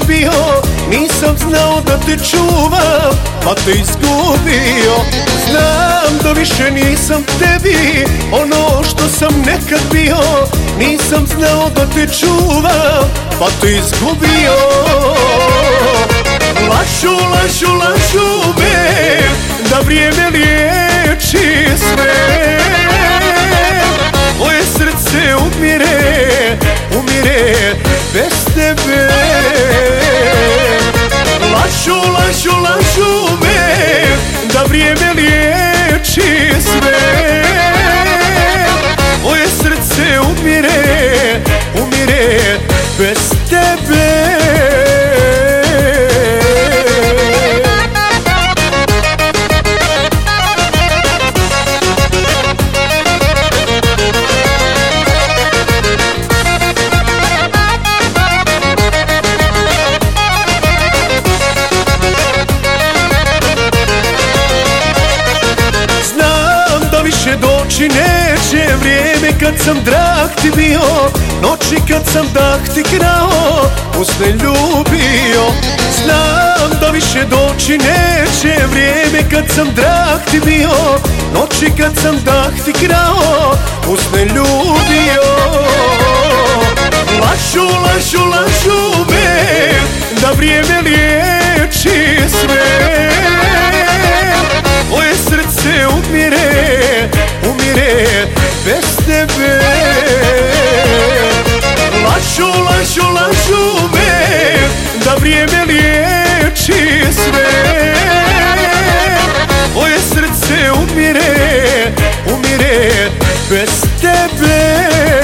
bio, nisam znao da te čuvam, pa te izgubio. Znam da više nisam tebi ono što sam nekad bio, nisam znao da te čuvam, pa te izgubio. Lažu, lažu, lažu me, da vrijeme liječi sve. Moje srce umire, umire bez tebe. Lažu, lažu, lažu me, da vrijeme liječi sve. Moje srce umire, umire bez tebe. Doći neće vrijeme kad sam drag ti bio, noći kad sam dah ti krao, usne ljubio. Znam da više doći neće vrijeme kad sam drag ti bio, noći kad sam dah ti krao, usne ljubio. Lažu, lažu, lažu me, da vrijeme liječi sve. Moje srce umire, umire bez tebe. Lažu, lažu, lažu me, da vrijeme liječi sve. Moje srce umire, umire bez tebe.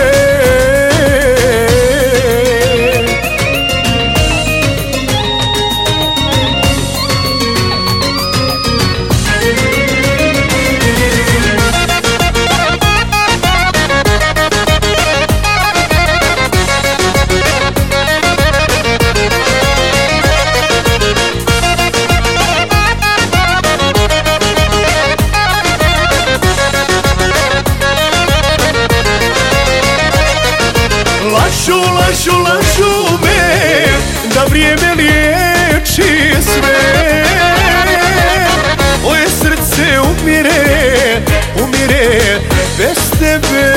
Lažu, lažu, lažu me, da vrijeme liječi sve. Moje srce umire, umire bez tebe.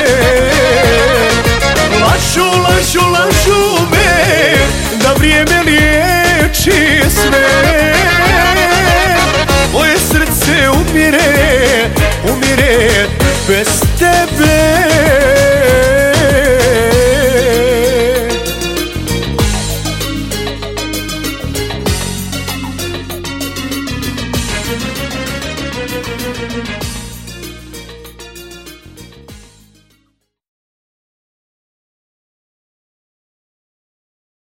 Lažu, lažu, lažu me, da vrijeme liječi sve. Moje srce umire, umire bez tebe.